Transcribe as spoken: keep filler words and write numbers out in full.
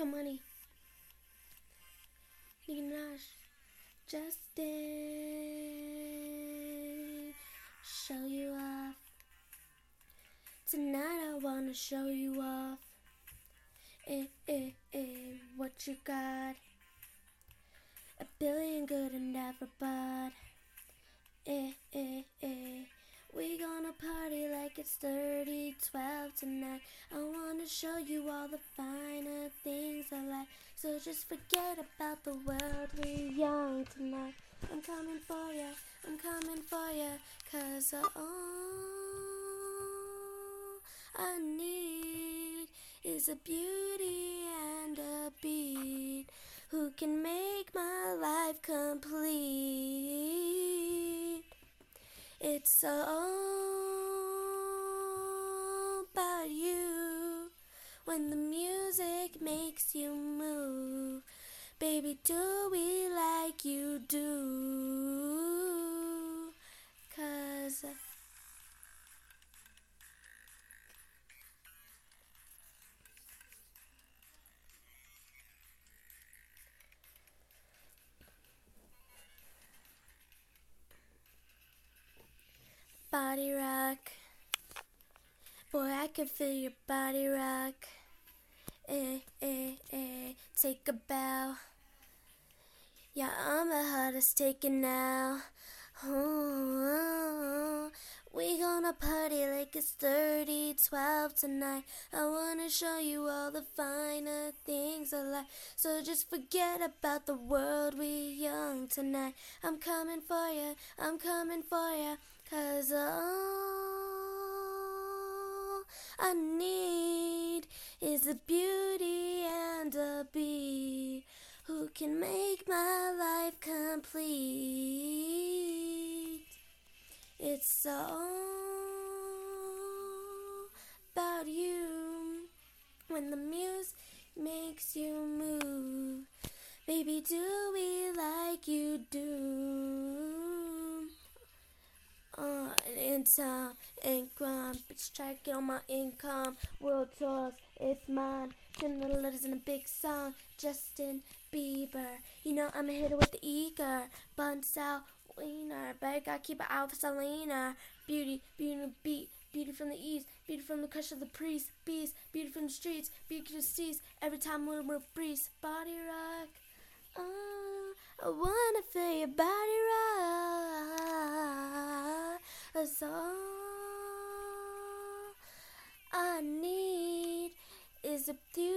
Money, Nicki Minaj, Justin. Show you off. Tonight I wanna show you off. Eh, eh, eh, what you got? A billion good and never bought. Eh, eh, eh. We gonna party like it's thirty twelve tonight. I wanna show you all the finer things I like. So just forget about the world, we're young tonight. I'm coming for ya, I'm coming for ya. Cause uh, all I need is a beauty and a beat who can make my life complete. It's all about you when the music makes you move. Baby, do we like you do? Cause body rock, boy, I can feel your body rock. Eh, eh, eh, take a bow. Yeah, I'm the hottest taken now. Oh, we gonna party like it's thirty twelve tonight. I wanna show you all the finer things I like. So just forget about the world, we young tonight. I'm coming for ya, I'm coming for ya. Cause all I need is a beauty and a beat who can make my life complete. It's all about you when the music makes you move. Baby, do we like you do? Uh, in time and crime, bitch, try to get on my income. World tours, it's mine. Ten little letters in a big song. Justin Bieber, you know I'm a hitter with the eager. Buns out, wiener, but I gotta keep it out for Selena. Beauty, beauty, beat, beauty from the east, beauty from the crush of the priest, beast, beauty from the streets, beauty to cease. Every time we're we're breeze, body rock. Oh, I wanna feel your body rock. That's all I need is a beauty.